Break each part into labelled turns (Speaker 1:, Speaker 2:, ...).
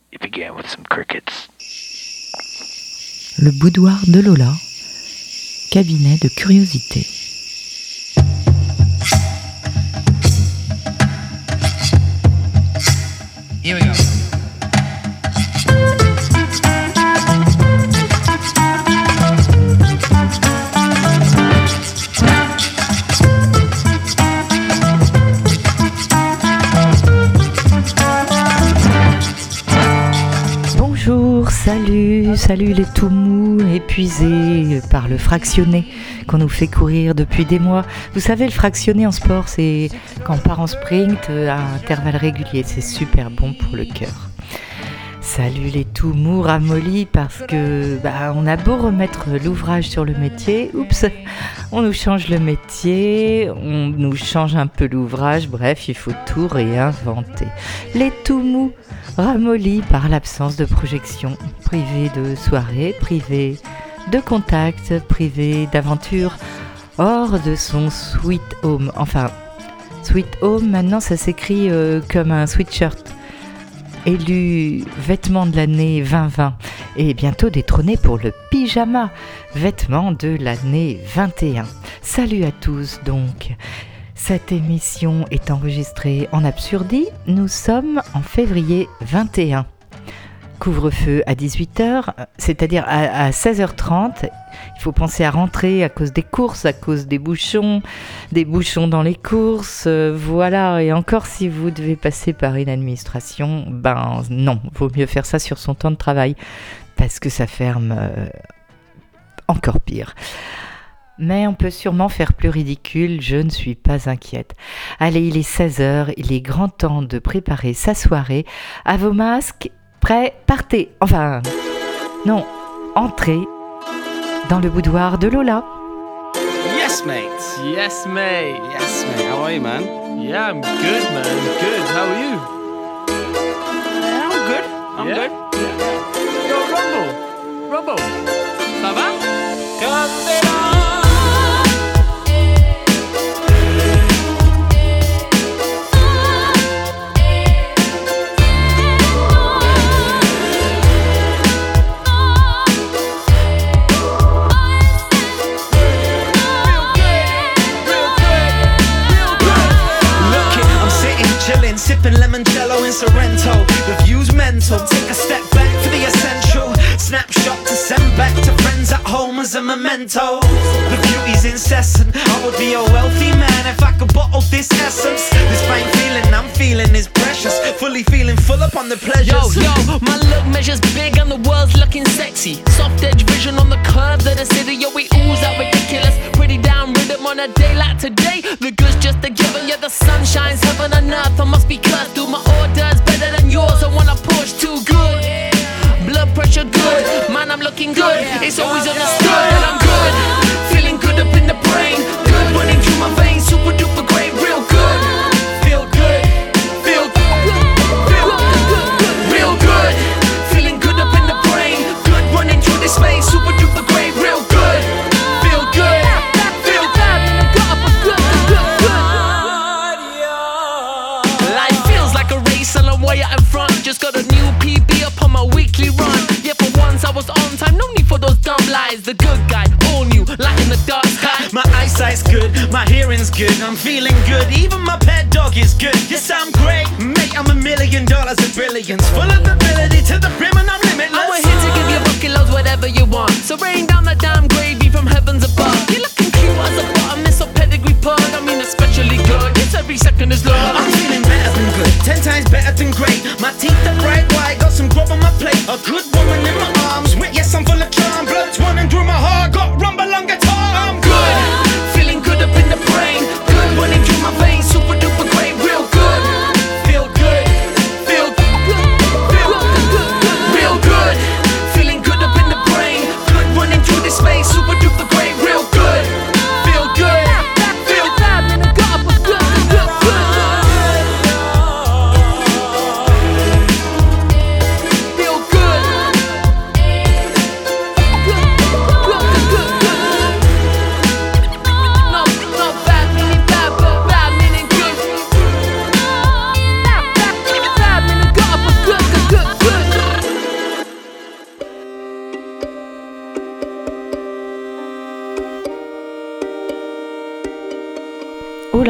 Speaker 1: It began with some crickets.
Speaker 2: Le boudoir de Lola, cabinet de curiosité.
Speaker 3: Here we go.
Speaker 2: Bonjour, salut les tout mous, épuisés par le fractionné qu'on nous fait courir depuis des mois. Vous savez, le fractionné en sport, c'est quand on part en sprint à intervalles réguliers, c'est super bon pour le cœur. Salut les tout mous ramollis parce que on a beau remettre l'ouvrage sur le métier, oups, on nous change le métier, on nous change un peu l'ouvrage, bref, il faut tout réinventer. Les tout mous ramollis par l'absence de projection, privés de soirée, privés de contact, privés d'aventure, hors de son sweet home. Enfin, sweet home, maintenant ça s'écrit comme un sweatshirt. Élu vêtement de l'année 2020 et bientôt détrôné pour le pyjama, vêtement de l'année 21. Salut à tous donc. Cette émission est enregistrée en Absurdie. Nous sommes en février 21. Couvre-feu à 18h, c'est-à-dire à 16h30. Il faut penser à rentrer à cause des courses, à cause des bouchons dans les courses, voilà. Et encore, si vous devez passer par une administration, non, vaut mieux faire ça sur son temps de travail, parce que ça ferme encore pire. Mais on peut sûrement faire plus ridicule, je ne suis pas inquiète. Allez, il est 16h, il est grand temps de préparer sa soirée. À vos masques, prêts, partez. Enfin, non, entrez dans le boudoir de Lola.
Speaker 4: Yes, mate.
Speaker 3: Yes, mate.
Speaker 4: Yes, mate. How are you, man?
Speaker 3: Yeah, I'm good, man. I'm good. How are you?
Speaker 4: Yeah, I'm good. I'm good.
Speaker 3: Yo, Rumble. Ça va?
Speaker 5: Sipping limoncello in Sorrento. The view's mental. Take a step back for the essential. Snapshot to send back to friends at home as a memento. The beauty's incessant. I would be a wealthy man if I could bottle this essence. This fine feeling I'm feeling is precious. Fully feeling full up on the pleasures.
Speaker 6: Yo, my look measures big and the world's looking sexy. Soft edge vision on the curves of the city. Yo, we ooze out ridiculous. Pretty down rhythm on a day like today. The good's just a given. Yeah, the sun shines heaven and earth. I must be cursed. Do my orders better than yours. I wanna push too good. Blood pressure good. Man, I'm looking good. It's always understood that I'm good. Feeling good up in the brain. Good running through my veins. Super duper great. Real good. Feel good. Feel good. Feel good. Real good. Feeling good up in the brain. Good running through this space. Super duper great. Real good. Feel good. Feel good. Life feels like a race and I'm way out in front. Just got a new PB up on my weekly run. Yeah, for once I was on time. No need for those dumb lies. The good guy, all new, light in the dark sky.
Speaker 5: My eyesight's good, my hearing's good. I'm feeling good, even my pet dog is good. Yes, I'm great, mate, I'm $1 million of brilliance. Full of ability to the brim and I'm limitless.
Speaker 6: And we're here to give you bucket loads, whatever you want. So rain down that damn gravy from heavens above. You're looking cute as a bottom, miss a pedigree pug. I mean especially good, yes, every second is love.
Speaker 5: I'm feeling better than good, 10 times better than great. My teeth are bright white, got some grub on my plate. A good woman in my arms, yes, I'm full of charm. Blood's running through my heart, got rumble on guitar. I'm good,
Speaker 6: feeling good up in the brain. Good running through my veins, super duper great, real good.
Speaker 5: Feel good, feel good,
Speaker 6: feel good, real good. Feeling good up in the brain. Good running through this space, super duper great, real good. Feel good, feel good, feel good.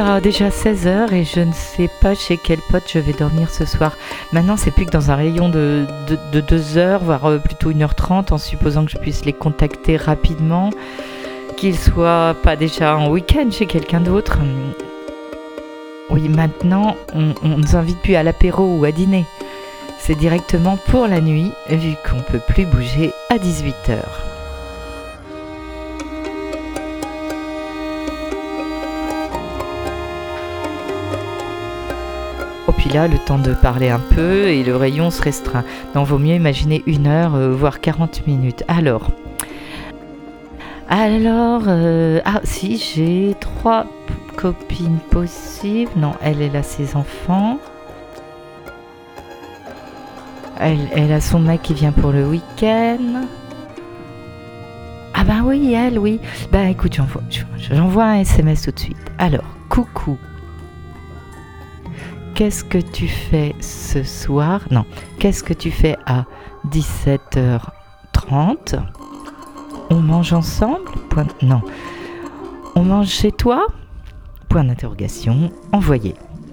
Speaker 2: a déjà 16h et je ne sais pas chez quel pote je vais dormir ce soir. Maintenant, c'est plus que dans un rayon de 2h, voire plutôt 1h30, en supposant que je puisse les contacter rapidement, qu'ils soient pas déjà en week-end chez quelqu'un d'autre. Oui, maintenant, on ne nous invite plus à l'apéro ou à dîner. C'est directement pour la nuit, vu qu'on peut plus bouger à 18h. Puis là, le temps de parler un peu et le rayon se restreint. Donc, vaut mieux imaginer 1 heure, voire 40 minutes. Alors, si, j'ai 3 copines possibles. Non, elle a ses enfants. Elle a son mec qui vient pour le week-end. Ah ben oui, elle, oui. Ben écoute, j'envoie un SMS tout de suite. Alors, coucou. Qu'est-ce que tu fais ce soir ? Non, qu'est-ce que tu fais à 17h30 ? On mange ensemble ? Non. On mange chez toi ? Point d'interrogation. Envoyé.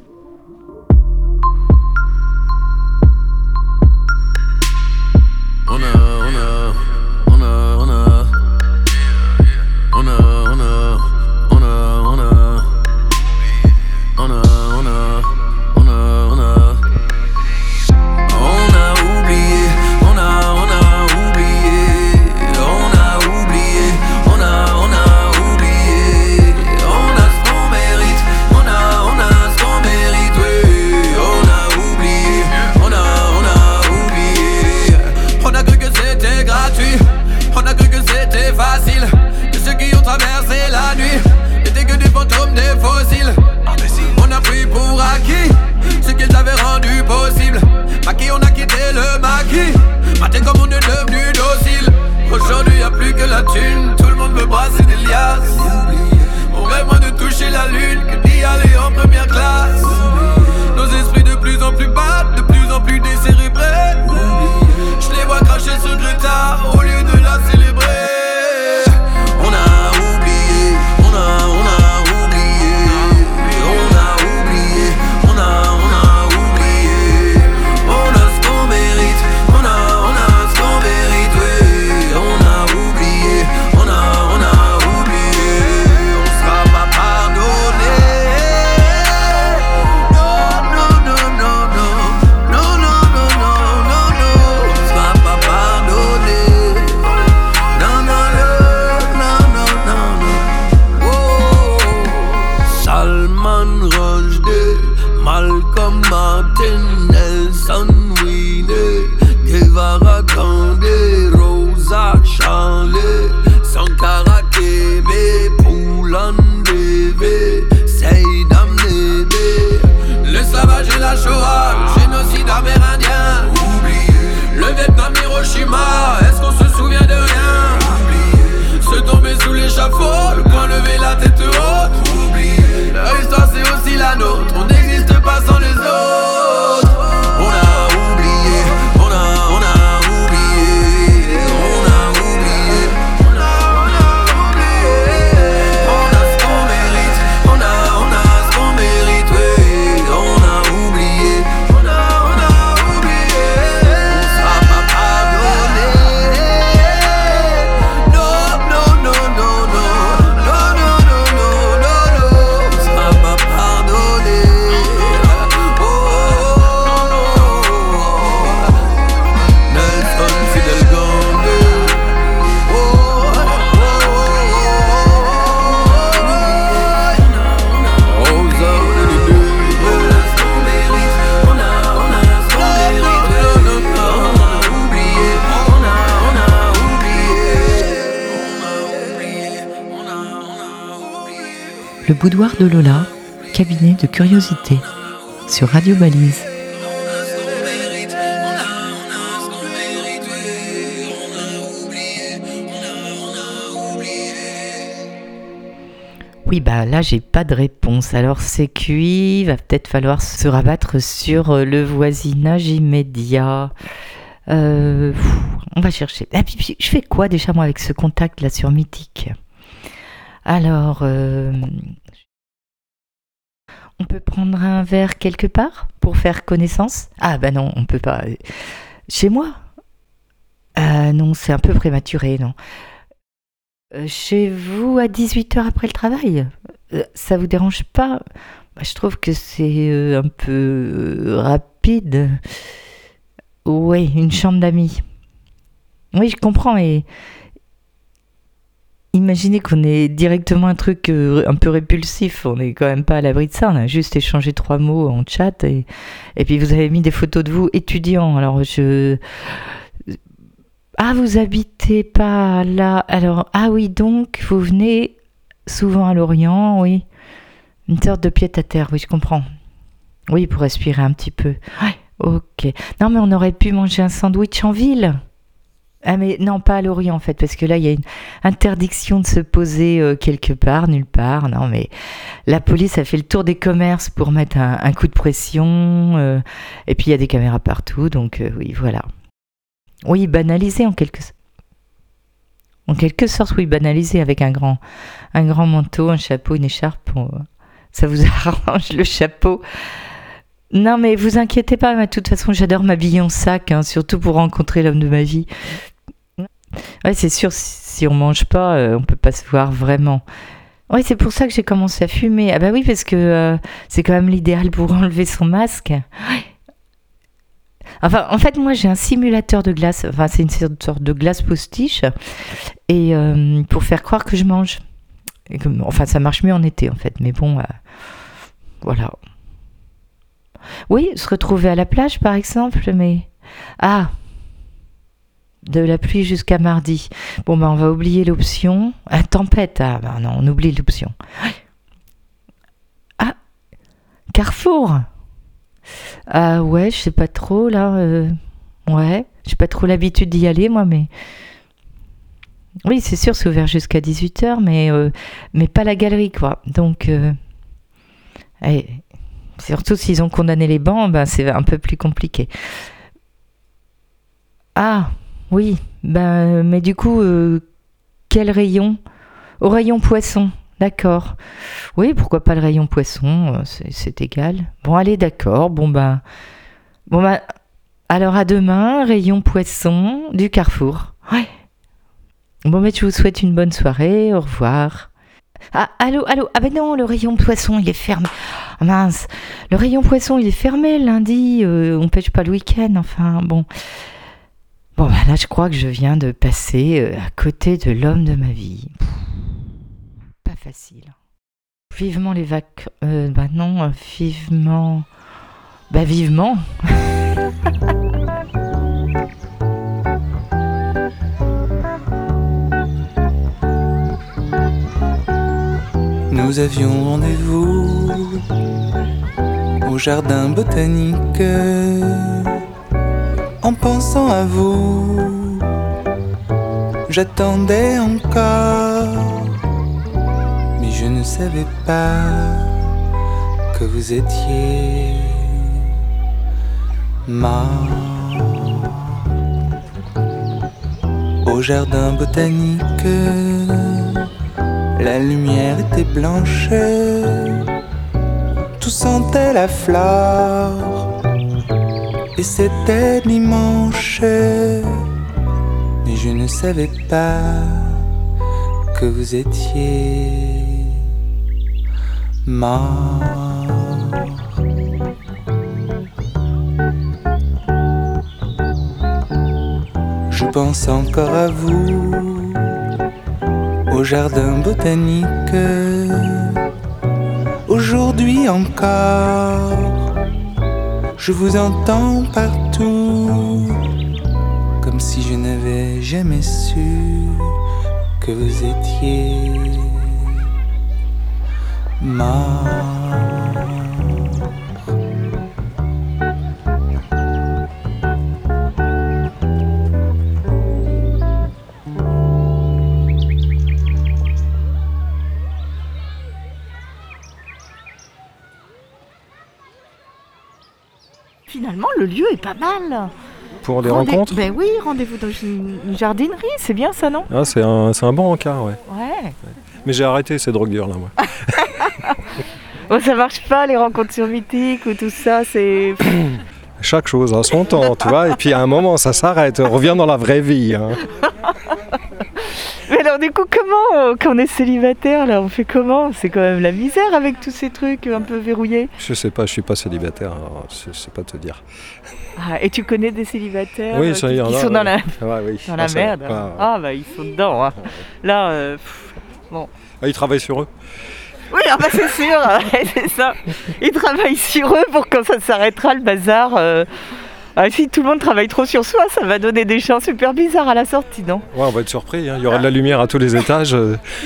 Speaker 2: Le boudoir de Lola, cabinet de curiosité, sur Radio Balise. Oui, bah là, j'ai pas de réponse. Alors, c'est cuit. Va peut-être falloir se rabattre sur le voisinage immédiat. On va chercher. Ah, puis, je fais quoi déjà, moi, avec ce contact là sur Mythique ? Alors, On peut prendre un verre quelque part pour faire connaissance? Ah bah non, on peut pas. Chez moi? Non, c'est un peu prématuré, non. Chez vous à 18h après le travail? Ça vous dérange pas? Bah, je trouve que c'est un peu rapide. Oui, une chambre d'amis. Oui, je comprends. Et imaginez qu'on ait directement un truc un peu répulsif. On n'est quand même pas à l'abri de ça. On a juste échangé 3 mots en chat. Et puis vous avez mis des photos de vous étudiants. Alors Ah, vous habitez pas là. Alors, ah oui, donc vous venez souvent à Lorient, oui. Une sorte de pied-à-terre, oui, je comprends. Oui, pour respirer un petit peu. Ouais, ok. Non, mais on aurait pu manger un sandwich en ville. Ah, mais non, pas à Lorient, en fait, parce que là, il y a une interdiction de se poser quelque part, nulle part. Non, mais la police a fait le tour des commerces pour mettre un coup de pression. Et puis, il y a des caméras partout, donc oui, voilà. Oui, banalisé en quelque sorte, oui, banalisé avec un grand manteau, un chapeau, une écharpe. Ça vous arrange le chapeau? Non, mais vous inquiétez pas, de toute façon, j'adore m'habiller en sac, hein, surtout pour rencontrer l'homme de ma vie. Ouais, c'est sûr, si on mange pas, on peut pas se voir vraiment. Oui, c'est pour ça que j'ai commencé à fumer. Ah bah oui, parce que c'est quand même l'idéal pour enlever son masque. Enfin, en fait, moi, j'ai un simulateur de glace. Enfin, c'est une sorte de glace postiche. Et pour faire croire que je mange. Et enfin, ça marche mieux en été, en fait. Mais bon, voilà. Oui, se retrouver à la plage, par exemple, mais... Ah, de la pluie jusqu'à mardi. Bon, ben, on va oublier l'option. Ah, tempête. Ah, ben non, on oublie l'option. Ah, Carrefour. Ah ouais, je sais pas trop, là. Ouais, j'ai pas trop l'habitude d'y aller, moi, mais... Oui, c'est sûr, c'est ouvert jusqu'à 18h, mais pas la galerie, quoi. Donc... surtout s'ils ont condamné les bancs, ben, c'est un peu plus compliqué. Ah, oui, ben, mais du coup, quel rayon? Au rayon poisson, d'accord. Oui, pourquoi pas le rayon poisson, c'est égal. Bon, allez, d'accord, bon, ben, alors à demain, rayon poisson du Carrefour. Ouais. Bon, mais je vous souhaite une bonne soirée, au revoir. Ah, allô, ah ben non, le rayon poisson, il est fermé. Ah, mince, le rayon poisson, il est fermé lundi, on pêche pas le week-end, enfin, bon. Bon, bah là, je crois que je viens de passer à côté de l'homme de ma vie. Pas facile. Vivement les vacances. Bah non, vivement. Bah vivement.
Speaker 7: Nous avions rendez-vous au jardin botanique. En pensant à vous, j'attendais encore, mais je ne savais pas que vous étiez mort. Au jardin botanique, la lumière était blanche, tout sentait la fleur. Et c'était dimanche, mais je ne savais pas que vous étiez mort. Je pense encore à vous, au jardin botanique, aujourd'hui encore. Je vous entends partout, comme si je n'avais jamais su que vous étiez mort.
Speaker 2: Finalement, le lieu est pas mal.
Speaker 8: Pour des rencontres?
Speaker 2: Ben oui, rendez-vous dans une jardinerie, c'est bien ça, non?
Speaker 8: Ah, c'est un bon encart, ouais.
Speaker 2: Ouais.
Speaker 8: Mais j'ai arrêté ces drogueurs là, moi.
Speaker 2: Bon, ça marche pas, les rencontres sur Mythique ou tout ça, c'est...
Speaker 8: Chaque chose a son temps, tu vois, et puis à un moment ça s'arrête, on revient dans la vraie vie. Hein.
Speaker 2: Mais alors du coup, comment, quand on est célibataire, là, on fait comment? C'est quand même la misère avec tous ces trucs un peu verrouillés.
Speaker 8: Je sais pas, je suis pas célibataire, alors je sais pas te dire.
Speaker 2: Ah, et tu connais des célibataires
Speaker 8: Oui, ça y est,
Speaker 2: qui sont dans la,
Speaker 8: oui.
Speaker 2: dans la merde? Ah bah ils sont dedans. Hein. Là, bon.
Speaker 8: Ah, ils travaillent sur eux.
Speaker 2: Oui, ah bah c'est sûr, c'est ça. Ils travaillent sur eux pour quand ça s'arrêtera le bazar. Si tout le monde travaille trop sur soi, ça va donner des champs super bizarres à la sortie, non?
Speaker 8: Ouais, on va être surpris, hein. Il y aura de la lumière à tous les étages.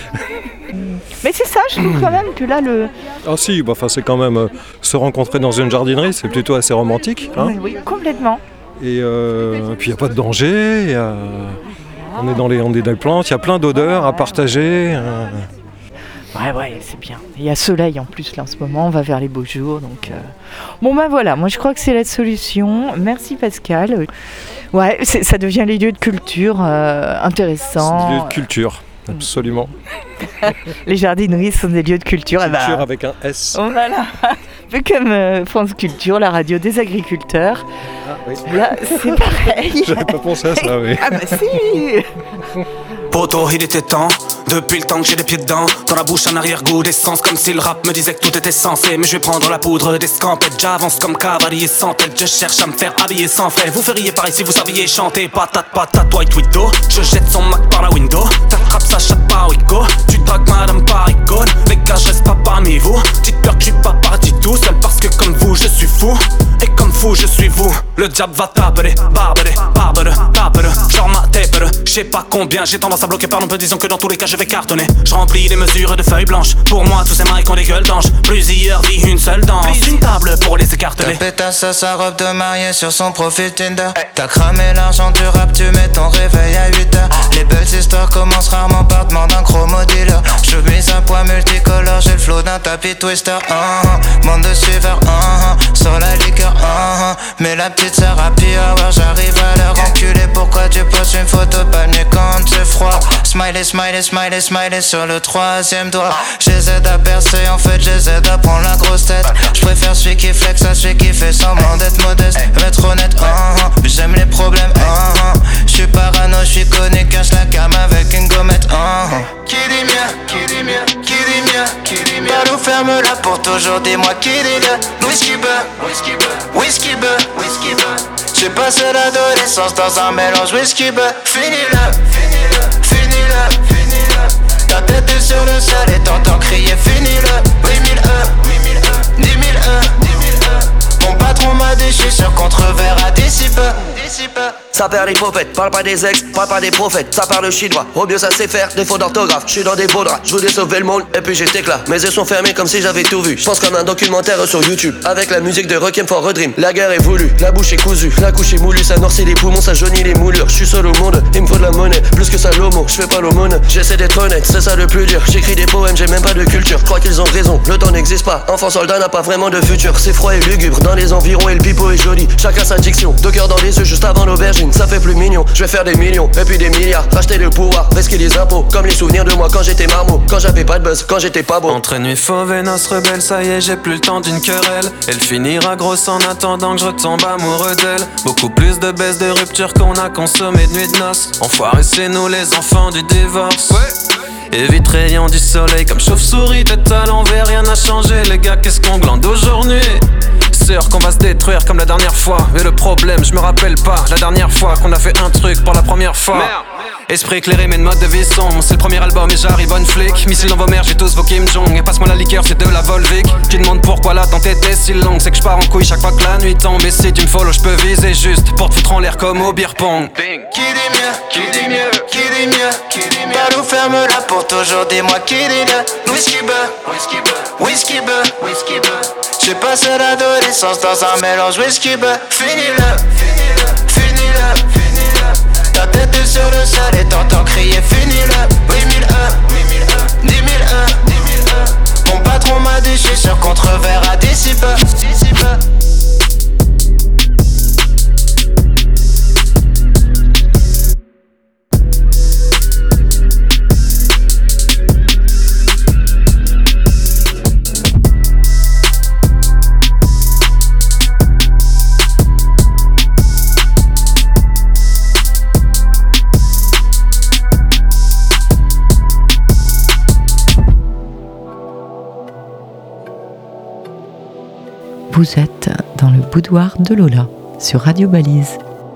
Speaker 2: Mais c'est ça, je trouve quand même que là le...
Speaker 8: Ah si, bah, c'est quand même se rencontrer dans une jardinerie, c'est plutôt assez romantique. Hein.
Speaker 2: Oui, complètement.
Speaker 8: Et puis il n'y a pas de danger, on est dans les plantes, il y a plein d'odeurs à partager.
Speaker 2: Ouais, c'est bien. Il y a soleil en plus là en ce moment, on va vers les beaux jours. Donc, Bon ben voilà, moi je crois que c'est la solution. Merci Pascal. Ouais, ça devient les lieux de culture intéressants.
Speaker 8: C'est des lieux de culture, absolument.
Speaker 2: Les jardineries sont des lieux de culture.
Speaker 8: Culture avec un S.
Speaker 2: Voilà, un peu comme France Culture, la radio des agriculteurs.
Speaker 8: Ah, oui.
Speaker 2: Là, c'est pareil.
Speaker 8: J'avais pas pensé à ça, oui.
Speaker 2: Ah bah si.
Speaker 9: Poto, il était temps, depuis le temps que j'ai les pieds dedans. Dans la bouche un arrière-goût d'essence, comme si le rap me disait que tout était censé. Mais je vais prendre la poudre des scampettes, j'avance comme cavalier sans tête. Je cherche à me faire habiller sans frais. Vous feriez pareil si vous saviez chanter. Patate, white widow. Je jette son Mac par la window. T'attrapes sa chatte par Wico. Tu dragues madame par icône. Les gars, je reste pas parmi vous. Dites peur que je suis pas parti tout seul parce que comme vous, je suis fou. Et comme fou, je suis vous. Le diable va taper, barbare. Genre ma tape, je sais pas combien. J'ai tendance à bloquer par peu, disons que dans tous les cas je vais cartonner. Je remplis les mesures de feuilles blanches. Pour moi tous ces mailles ont des gueules d'ange. Plusieurs vies, une seule danse. Une table pour les écarteler.
Speaker 7: Ta pétasse à sa robe de mariée sur son profil Tinder. T'as cramé l'argent du rap, tu mets ton réveil à 8h. Les belles histoires commencent rarement par demande d'un chromo dealer. Je mise un poids multicolore, j'ai le flow d'un tapis twister. Monde de suiveurs, sur la liqueur, mais la petite sœur happy hour, j'arrive à l'heure. Enculé, pourquoi tu poses une photo pas mieux quand c'est froid? Smiley sur le troisième doigt. J'essaie à percer, en fait j'essaie à prendre la grosse tête. J'préfère celui qui flex à celui qui fait semblant d'être modeste. Être honnête, j'aime les problèmes, J'suis parano, j'suis connu, cache la cam avec une gommette, Qui dit mieux Balou ferme-la pour toujours, dis-moi qui dit le Whisky beurre J'ai passé l'adolescence dans un mélange whisky beurre. Finis-le Ta tête est sur le sol et t'entends crier finis-le. 8000 10 000 Mon patron m'a dit je suis sûr qu'on te reverra d'ici peu.
Speaker 10: Ça perd les prophètes, parle pas des ex, parle pas des prophètes. Ça parle chinois, au mieux ça sait faire défaut d'orthographe. Je suis dans des beaux draps, je voulais sauver le monde et puis j'étais là. Mes yeux sont fermés comme si j'avais tout vu. Je pense comme un documentaire sur YouTube avec la musique de Requiem for a Dream. La guerre est voulue, la bouche est cousue, la couche est moulue, ça noircit les poumons, ça jaunit les moulures. Je suis seul au monde, il me faut de la monnaie, plus que ça l'homo. Je fais pas l'aumône, j'essaie d'être honnête, c'est ça le plus dur. J'écris des poèmes, j'ai même pas de culture. Crois qu'ils ont raison, le temps n'existe pas. Enfant soldat n'a pas vraiment de futur. C'est froid et lugubre dans les environs et le pipeau est joli. Chacun sa diction, 2 cœurs dans les yeux juste avant l'aubergine. Ça fait plus mignon, je vais faire des millions et puis des milliards. Racheter le pouvoir, risquer les impôts. Comme les souvenirs de moi quand j'étais marmot, quand j'avais pas de buzz, quand j'étais pas beau.
Speaker 11: Entre nuit fauve et noces rebelles, ça y est, j'ai plus le temps d'une querelle. Elle finira grosse en attendant que je retombe amoureux d'elle. Beaucoup plus de baisse de rupture qu'on a consommé de nuit de noces. Enfoirés, c'est nous les enfants du divorce. Évite rayon du soleil comme chauve-souris, tête à l'envers, rien n'a changé. Les gars, qu'est-ce qu'on glande aujourd'hui? Sûr qu'on va se détruire comme la dernière fois. Mais le problème, je me rappelle pas la dernière fois qu'on a fait un truc pour la première fois. Merde. Esprit éclairé mais de mode de vie sombre. C'est le premier album et j'arrive on flic. Missile dans vos mères, j'ai tous vos Kim Jong. Et passe-moi la liqueur, c'est de la Volvic. Tu demandes pourquoi l'attente était si longue. C'est que je pars en couille chaque fois que la nuit tombe. Et si tu me follow, je peux viser juste pour te foutre en l'air comme au beer pong.
Speaker 7: Qui dit mieux Balou ferme-la pour toujours, dis-moi qui dit le Whisky beurre J'ai passé l'adolescence dans un mélange whisky beurre. Finis-le Ta tête est sur le sol et t'entends crier finis-le. 8000 10 000 Mon patron m'a dit je suis sûr qu'on te reverra d'ici peu.
Speaker 2: Vous êtes dans le boudoir de Lola sur Radio Balise.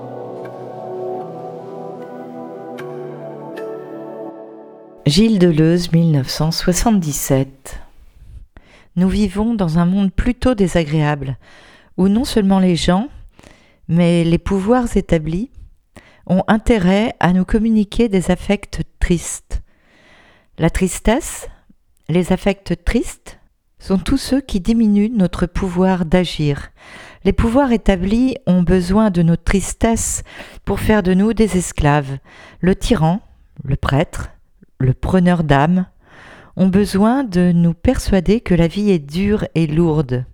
Speaker 2: Gilles Deleuze, 1977. Nous vivons dans un monde plutôt désagréable, où non seulement les gens, mais les pouvoirs établis ont intérêt à nous communiquer des affects tristes. La tristesse, les affects tristes, sont tous ceux qui diminuent notre pouvoir d'agir. Les pouvoirs établis ont besoin de nos tristesses pour faire de nous des esclaves. Le tyran, le prêtre, le preneur d'âme ont besoin de nous persuader que la vie est dure et lourde.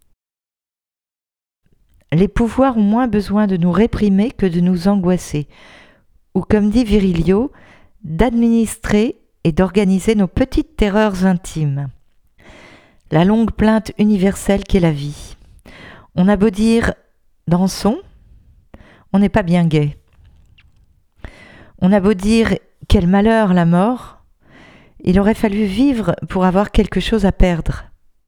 Speaker 2: Les pouvoirs ont moins besoin de nous réprimer que de nous angoisser, ou comme dit Virilio, d'administrer et d'organiser nos petites terreurs intimes. La longue plainte universelle qu'est la vie. On a beau dire « dansons », on n'est pas bien gai. On a beau dire « quel malheur la mort », il aurait fallu vivre pour avoir quelque chose à perdre.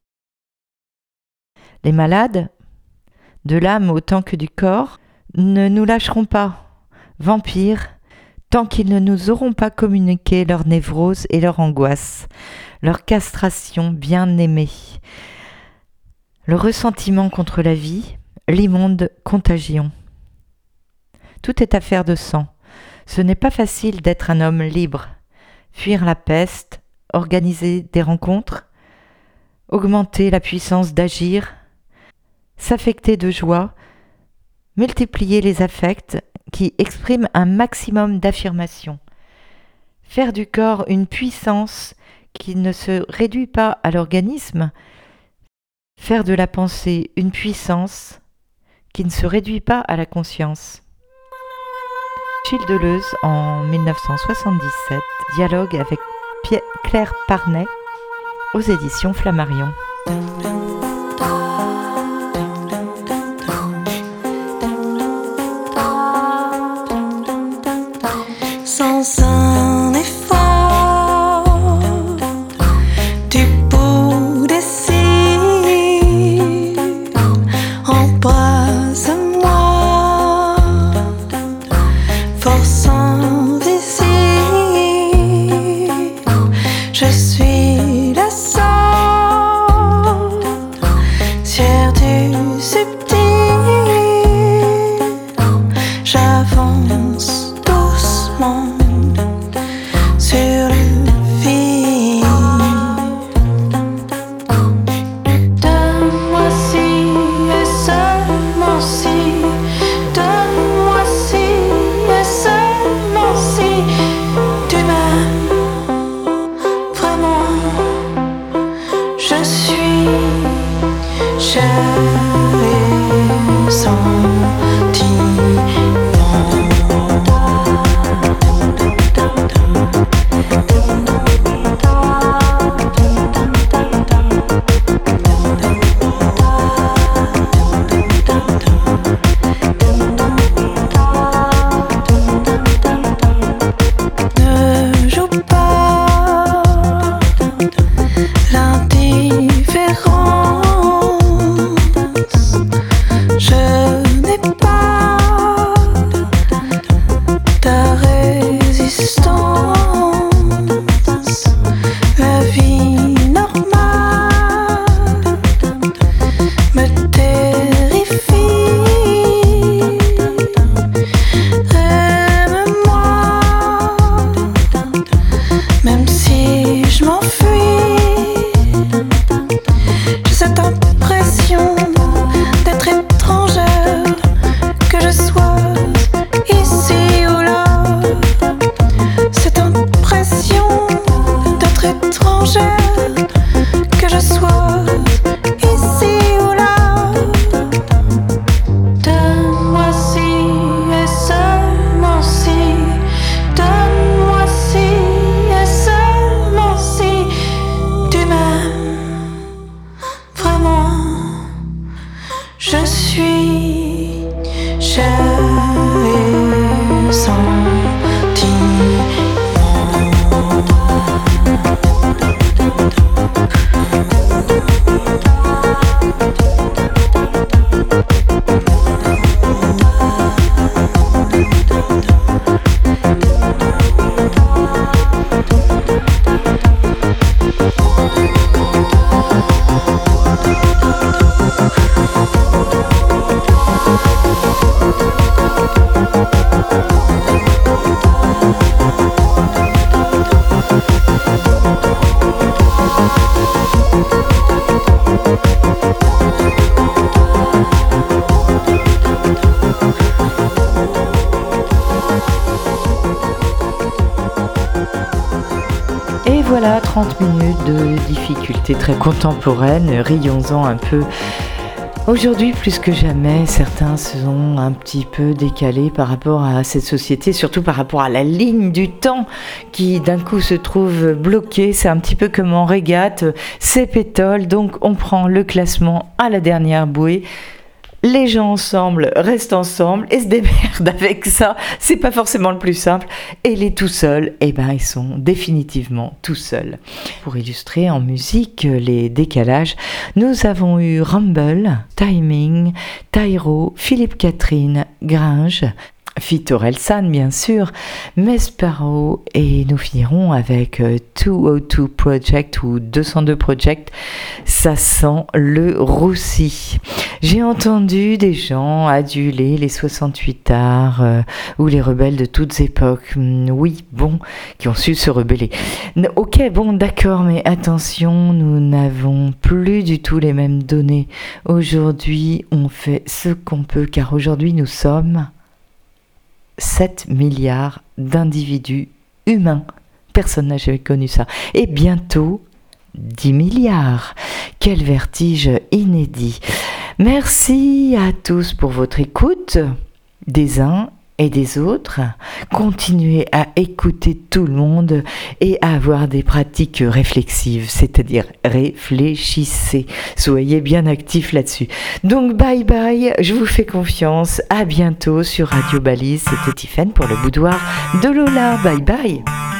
Speaker 2: Les malades, de l'âme autant que du corps, ne nous lâcheront pas, vampires, tant qu'ils ne nous auront pas communiqué leur névrose et leur angoisse, leur castration bien-aimée, le ressentiment contre la vie, l'immonde contagion. Tout est affaire de sang. Ce n'est pas facile d'être un homme libre. Fuir la peste, organiser des rencontres, augmenter la puissance d'agir, s'affecter de joie, multiplier les affects qui expriment un maximum d'affirmation, faire du corps une puissance qui ne se réduit pas à l'organisme, faire de la pensée une puissance qui ne se réduit pas à la conscience. Gilles Deleuze, en 1977, dialogue avec Claire Parnet aux éditions Flammarion.
Speaker 12: Sans un effort du bout des cils, embrasse-moi, force invisible, je suis la seule
Speaker 2: voilà, 30 minutes de difficultés très contemporaines, rions-en un peu. Aujourd'hui, plus que jamais, certains sont un petit peu décalés par rapport à cette société, surtout par rapport à la ligne du temps qui d'un coup se trouve bloquée. C'est un petit peu comme en régate, c'est pétole, donc on prend le classement à la dernière bouée. Les gens ensemble restent ensemble et se démerdent avec ça. C'est pas forcément le plus simple. Et les tout seuls, eh ben, ils sont définitivement tout seuls. Pour illustrer en musique les décalages, nous avons eu Rumble, Timing, Tyro, Philippe Catherine, Gringe, Fit Orelsan bien sûr, Mesparo, et nous finirons avec 202 Project ou 202 Project. Ça sent le roussi. J'ai entendu des gens aduler les 68 arts ou les rebelles de toutes époques. Oui, bon, qui ont su se rebeller. Ok, bon, d'accord, mais attention, nous n'avons plus du tout les mêmes données. Aujourd'hui, on fait ce qu'on peut, car aujourd'hui, nous sommes 7 milliards d'individus humains. Personne n'a jamais connu ça. Et bientôt, 10 milliards. Quel vertige inédit. Merci à tous pour votre écoute, des uns et des autres. Continuez à écouter tout le monde et à avoir des pratiques réflexives, c'est-à-dire réfléchissez. Soyez bien actifs là-dessus. Donc bye bye, je vous fais confiance. À bientôt sur Radio Balise. C'était Tiffaine pour le boudoir de Lola. Bye bye.